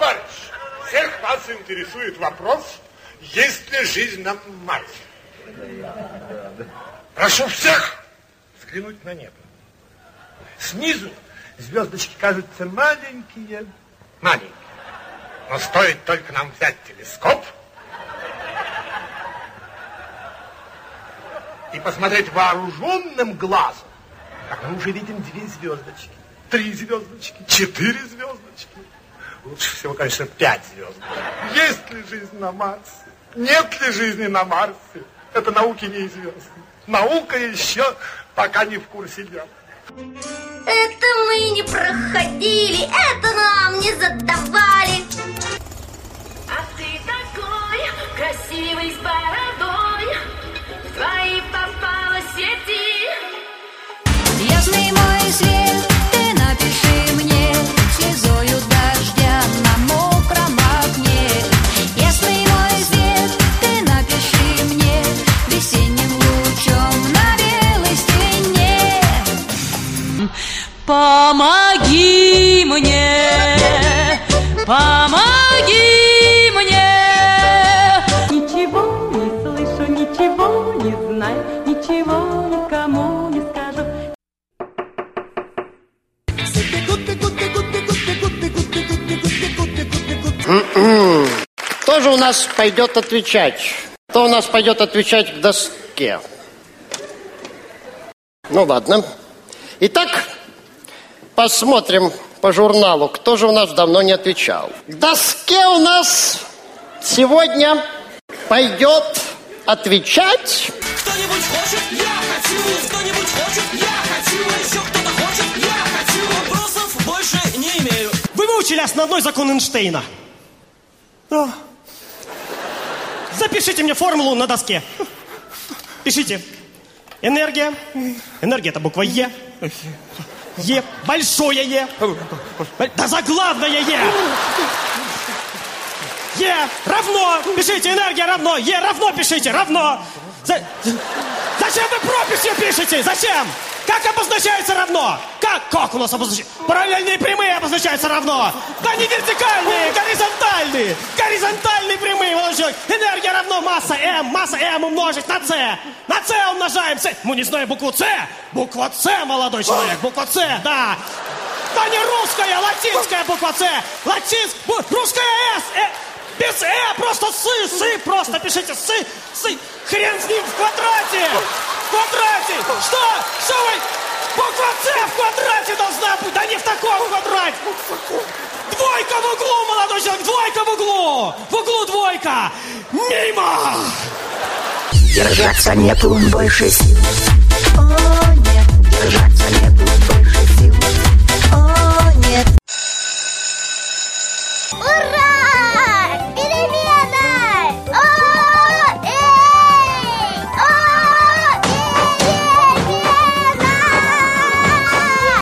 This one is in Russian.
Товарищ, всех вас интересует вопрос, есть ли жизнь на Марсе. Прошу всех взглянуть на небо. Снизу звездочки кажутся маленькие. Маленькие. Но стоит только нам взять телескоп и посмотреть вооруженным глазом, как мы уже видим 2 звездочки, 3 звездочки, 4 звездочки. Лучше всего, конечно, 5 звезд. Есть ли жизнь на Марсе? Нет ли жизни на Марсе? Это науке неизвестно. Наука еще пока не в курсе дела. Это мы не проходили, это нам не задавали. А ты такой красивый с бородой, в твои попала сети. Ясный мой свет, ты напиши мне слезою дождя на мокром окне. Ясный мой свет, ты напиши мне весенним лучом на белой стене. Помоги мне, помоги мне. Ничего не слышу, ничего не знаю, ничего никому не скажу. Кто же у нас пойдет отвечать? Кто у нас пойдет отвечать к доске? Ну ладно. Итак, посмотрим по журналу, кто же у нас давно не отвечал. К доске у нас сегодня пойдет отвечать... Кто-нибудь хочет? Я хочу! Кто-нибудь хочет? Я хочу! Еще кто-то хочет? Я хочу! Вопросов больше не имею. Вы выучили основной закон Эйнштейна? Да. Запишите мне формулу на доске. Пишите. Энергия. Энергия — это буква Е. Е. Большое Е. Да заглавное Е. Е равно. Пишите. Энергия равно. Е равно пишите. Равно. Зачем вы прописью пишете? Зачем? Как обозначается равно? Как у нас обозначается? Параллельные прямые обозначаются равно. Да не вертикальные, горизонтальные. Горизонтальные прямые. Энергия равно масса М умножить на С. На С умножаем С. Мы не знаем букву С. Буква С, молодой человек. Буква С, да. Да не русская, латинская буква С. Русская С. Без просто сы, просто пишите сы. Хрен с ним в квадрате. В квадрате. Что вы? Буква С в квадрате должна быть. Да не в таком квадрате. Двойка в углу, молодой человек. Двойка в углу. В углу двойка. Мимо. Держаться нету больше сил. О, нет, держаться нету.